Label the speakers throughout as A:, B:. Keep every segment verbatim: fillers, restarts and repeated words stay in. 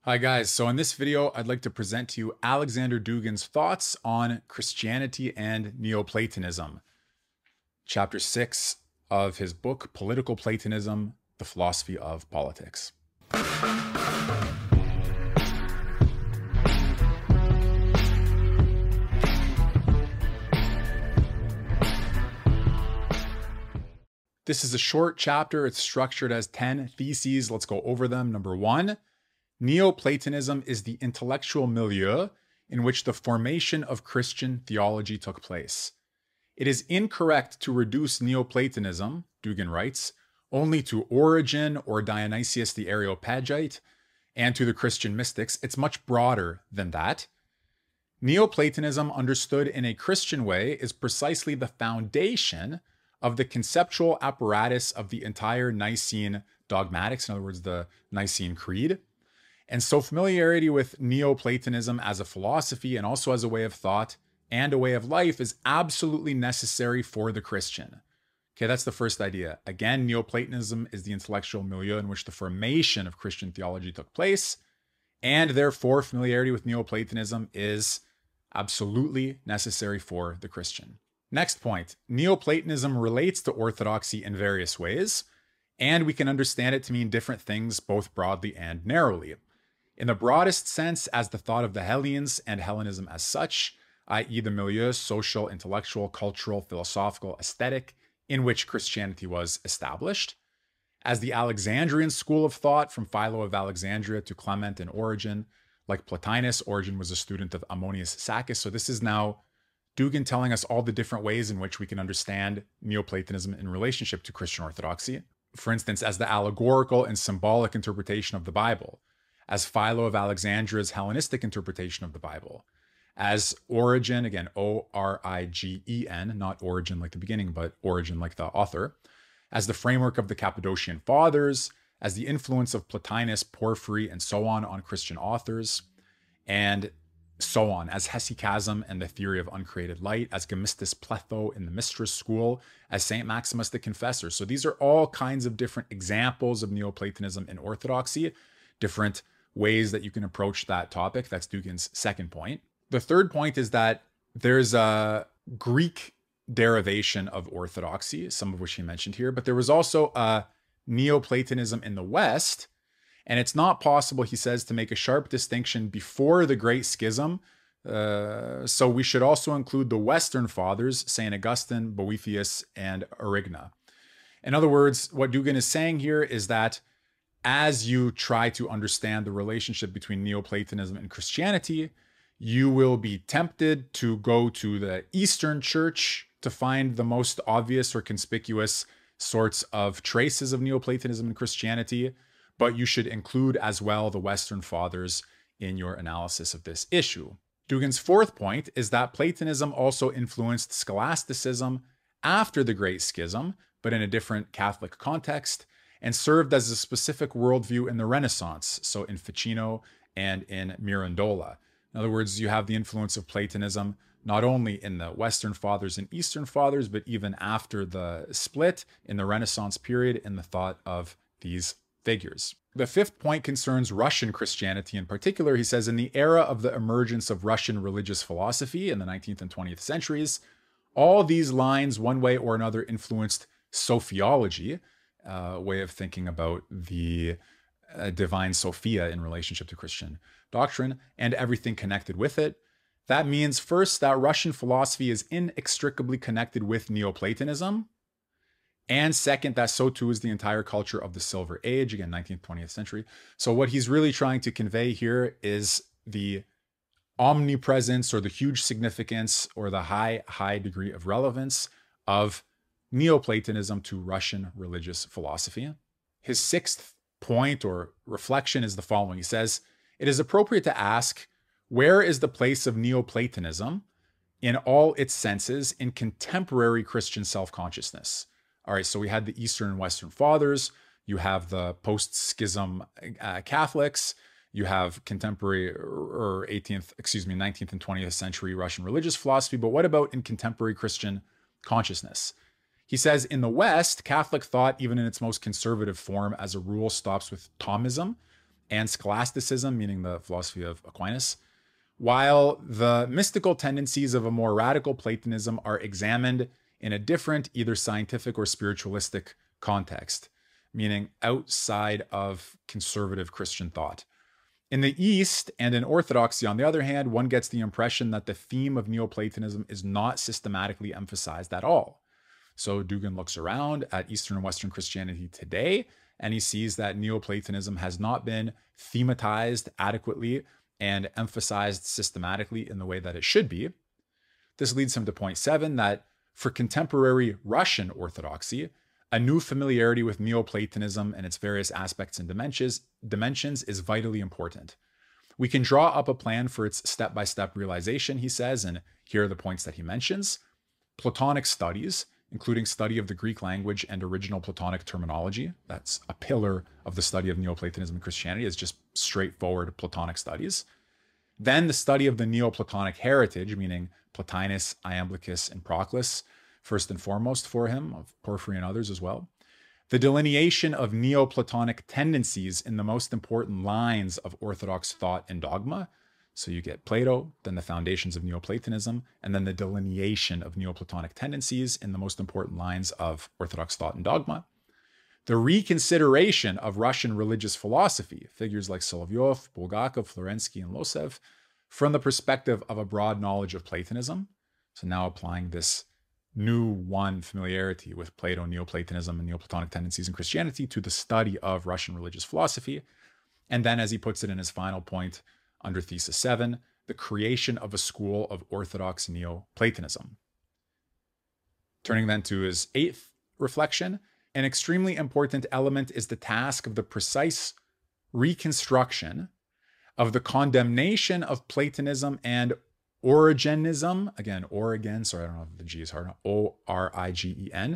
A: Hi guys, so in this video, I'd like to present to you Alexander Dugin's thoughts on Christianity and Neoplatonism, chapter six of his book, Political Platonism, The Philosophy of Politics. This is a short chapter. It's structured as ten theses. Let's go over them. Number one, Neoplatonism is the intellectual milieu in which the formation of Christian theology took place. It is incorrect to reduce Neoplatonism, Dugin writes, only to Origen or Dionysius the Areopagite and to the Christian mystics. It's much broader than that. Neoplatonism, understood in a Christian way, is precisely the foundation of the conceptual apparatus of the entire Nicene dogmatics, in other words, the Nicene Creed. And so familiarity with Neoplatonism as a philosophy and also as a way of thought and a way of life is absolutely necessary for the Christian. Okay, that's the first idea. Again, Neoplatonism is the intellectual milieu in which the formation of Christian theology took place, and therefore familiarity with Neoplatonism is absolutely necessary for the Christian. Next point, Neoplatonism relates to orthodoxy in various ways, and we can understand it to mean different things both broadly and narrowly. In the broadest sense, as the thought of the Hellenes and Hellenism as such, that is the milieu, social, intellectual, cultural, philosophical, aesthetic, in which Christianity was established. As the Alexandrian school of thought, from Philo of Alexandria to Clement and Origen, like Plotinus, Origen was a student of Ammonius Saccas. So this is now Dugin telling us all the different ways in which we can understand Neoplatonism in relationship to Christian orthodoxy. For instance, as the allegorical and symbolic interpretation of the Bible, as Philo of Alexandria's Hellenistic interpretation of the Bible, as Origen, again, O R I G E N, not origin like the beginning, but origin like the author, as the framework of the Cappadocian Fathers, as the influence of Plotinus, Porphyry, and so on on Christian authors, and so on, as hesychasm and the theory of uncreated light, as Gemistus Pletho in the Mistress school, as Saint Maximus the Confessor. So these are all kinds of different examples of Neoplatonism in orthodoxy, different ways that you can approach that topic. That's Dugin's second point. The third point is that there's a Greek derivation of orthodoxy, some of which he mentioned here, but there was also a Neoplatonism in the West. And it's not possible, he says, to make a sharp distinction before the Great Schism. Uh, so we should also include the Western Fathers, Saint Augustine, Boethius, and Erigena. In other words, what Dugin is saying here is that as you try to understand the relationship between Neoplatonism and Christianity, you will be tempted to go to the Eastern Church to find the most obvious or conspicuous sorts of traces of Neoplatonism and Christianity, but you should include as well the Western Fathers in your analysis of this issue. Dugin's fourth point is that Platonism also influenced scholasticism after the Great Schism, but in a different Catholic context, and served as a specific worldview in the Renaissance, so in Ficino and in Mirandola. In other words, you have the influence of Platonism not only in the Western Fathers and Eastern Fathers, but even after the split in the Renaissance period in the thought of these figures. The fifth point concerns Russian Christianity in particular. He says, in the era of the emergence of Russian religious philosophy in the nineteenth and twentieth centuries, all these lines, one way or another, influenced sophiology, a uh, way of thinking about the uh, divine Sophia in relationship to Christian doctrine and everything connected with it. That means, first, that Russian philosophy is inextricably connected with Neoplatonism. And second, that so too is the entire culture of the Silver Age, again, nineteenth, twentieth century. So what he's really trying to convey here is the omnipresence or the huge significance or the high, high degree of relevance of Neoplatonism to Russian religious philosophy. His sixth point or reflection is the following. He says, it is appropriate to ask, where is the place of Neoplatonism in all its senses in contemporary Christian self-consciousness? All right, so we had the Eastern and Western Fathers, you have the post-schism uh, Catholics, you have contemporary or eighteenth, excuse me, nineteenth and twentieth century Russian religious philosophy, but what about in contemporary Christian consciousness? He says, in the West, Catholic thought, even in its most conservative form, as a rule, stops with Thomism and scholasticism, meaning the philosophy of Aquinas, while the mystical tendencies of a more radical Platonism are examined in a different, either scientific or spiritualistic context, meaning outside of conservative Christian thought. In the East and in Orthodoxy, on the other hand, one gets the impression that the theme of Neoplatonism is not systematically emphasized at all. So Dugin looks around at Eastern and Western Christianity today, and he sees that Neoplatonism has not been thematized adequately and emphasized systematically in the way that it should be. This leads him to point seven, that for contemporary Russian Orthodoxy, a new familiarity with Neoplatonism and its various aspects and dimensions, dimensions is vitally important. We can draw up a plan for its step-by-step realization, he says, and here are the points that he mentions. Platonic studies, including study of the Greek language and original Platonic terminology. That's a pillar of the study of Neoplatonism and Christianity, is just straightforward Platonic studies. Then the study of the Neoplatonic heritage, meaning Plotinus, Iamblichus, and Proclus, first and foremost for him, of Porphyry and others as well. The delineation of Neoplatonic tendencies in the most important lines of Orthodox thought and dogma. So you get Plato, then the foundations of Neoplatonism, and then the delineation of Neoplatonic tendencies in the most important lines of Orthodox thought and dogma. The reconsideration of Russian religious philosophy, figures like Solovyov, Bulgakov, Florensky, and Losev, from the perspective of a broad knowledge of Platonism. So now applying this new one familiarity with Plato, Neoplatonism, and Neoplatonic tendencies in Christianity to the study of Russian religious philosophy. And then, as he puts it in his final point, under thesis seven, the creation of a school of Orthodox Neoplatonism. Turning then to his eighth reflection, an extremely important element is the task of the precise reconstruction of the condemnation of Platonism and Origenism, again, Origen, sorry, I don't know if the G is hard, O R I G E N,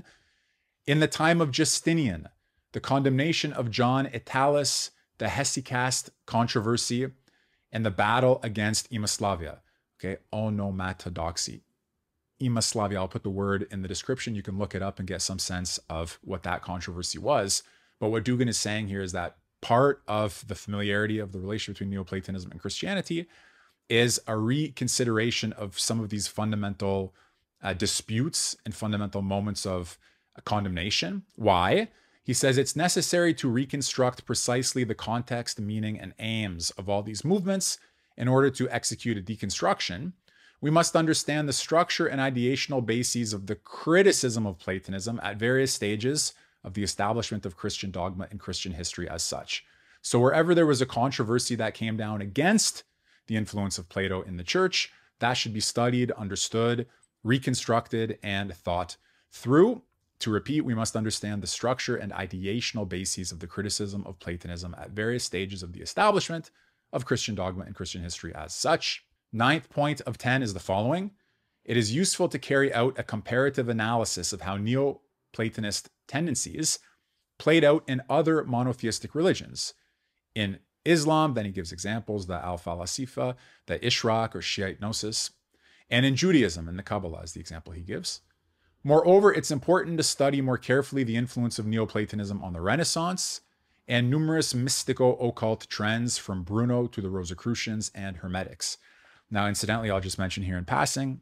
A: in the time of Justinian, the condemnation of John Italus, the Hesychast controversy, and the battle against Imaslavia, okay, onomatodoxy. Imaslavia, I'll put the word in the description. You can look it up and get some sense of what that controversy was. But what Dugin is saying here is that part of the familiarity of the relation between Neoplatonism and Christianity is a reconsideration of some of these fundamental uh, disputes and fundamental moments of uh, condemnation. Why? He says it's necessary to reconstruct precisely the context, meaning, and aims of all these movements in order to execute a deconstruction. We must understand the structure and ideational bases of the criticism of Platonism at various stages of the establishment of Christian dogma and Christian history as such. So wherever there was a controversy that came down against the influence of Plato in the church, that should be studied, understood, reconstructed, and thought through. To repeat, we must understand the structure and ideational bases of the criticism of Platonism at various stages of the establishment of Christian dogma and Christian history as such. Ninth point of ten is the following. It is useful to carry out a comparative analysis of how Neoplatonist tendencies played out in other monotheistic religions. In Islam, then he gives examples, the Al-Falasifa, the Ishraq or Shiite Gnosis, and in Judaism, and the Kabbalah is the example he gives. Moreover, it's important to study more carefully the influence of Neoplatonism on the Renaissance and numerous mystico-occult trends from Bruno to the Rosicrucians and Hermetics. Now, incidentally, I'll just mention here in passing,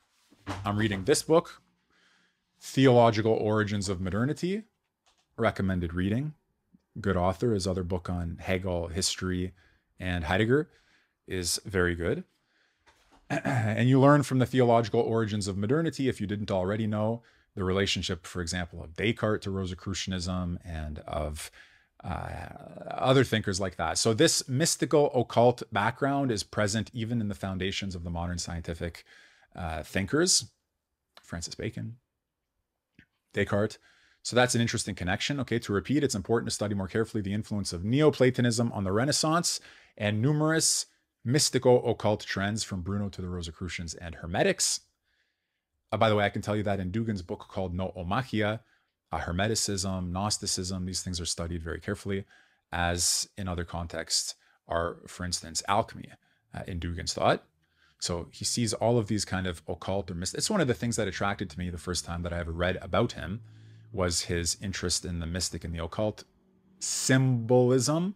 A: I'm reading this book, Theological Origins of Modernity, recommended reading. Good author. His other book on Hegel, history, and Heidegger is very good. And you learn from the Theological Origins of Modernity, if you didn't already know, the relationship, for example, of Descartes to Rosicrucianism and of uh, other thinkers like that. So this mystical occult background is present even in the foundations of the modern scientific uh, thinkers, Francis Bacon, Descartes. So that's an interesting connection. Okay, to repeat, it's important to study more carefully the influence of Neoplatonism on the Renaissance and numerous mystico-occult trends from Bruno to the Rosicrucians and Hermetics. Uh, by the way, I can tell you that in Dugin's book called Noomachia, uh, Hermeticism, Gnosticism, these things are studied very carefully, as in other contexts are, for instance, alchemy uh, in Dugin's thought. So he sees all of these kind of occult or mystic. It's one of the things that attracted to me the first time that I ever read about him was his interest in the mystic and the occult, symbolism,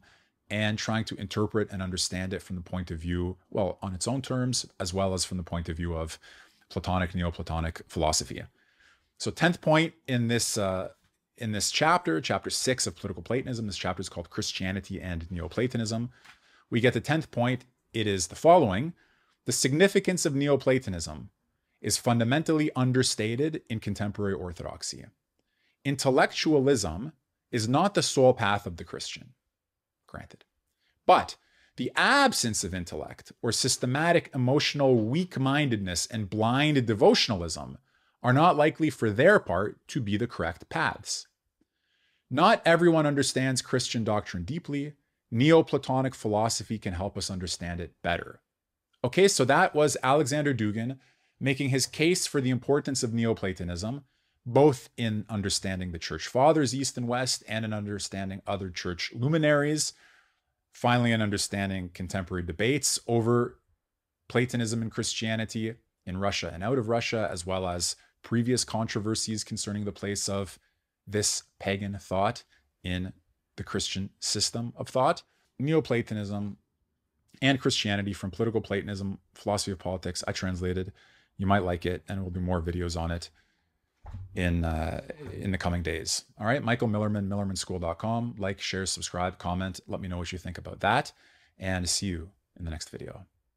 A: and trying to interpret and understand it from the point of view, well, on its own terms, as well as from the point of view of Platonic, Neoplatonic philosophy. So tenth point in this uh, in this chapter, chapter six of Political Platonism, this chapter is called Christianity and Neoplatonism. We get the tenth point. It is the following. The significance of Neoplatonism is fundamentally understated in contemporary orthodoxy. Intellectualism is not the sole path of the Christian, granted. But the absence of intellect or systematic emotional weak-mindedness and blind devotionalism are not likely for their part to be the correct paths. Not everyone understands Christian doctrine deeply. Neoplatonic philosophy can help us understand it better. Okay, so that was Alexander Dugin making his case for the importance of Neoplatonism, both in understanding the church fathers, East and West, and in understanding other church luminaries, finally in understanding contemporary debates over Platonism and Christianity in Russia and out of Russia, as well as previous controversies concerning the place of this pagan thought in the Christian system of thought. Neoplatonism and Christianity from Political Platonism, Philosophy of Politics, I translated. You might like it, and there will be more videos on it in uh, in the coming days. All right, Michael Millerman, millerman school dot com. Like, share, subscribe, comment. Let me know what you think about that, and see you in the next video.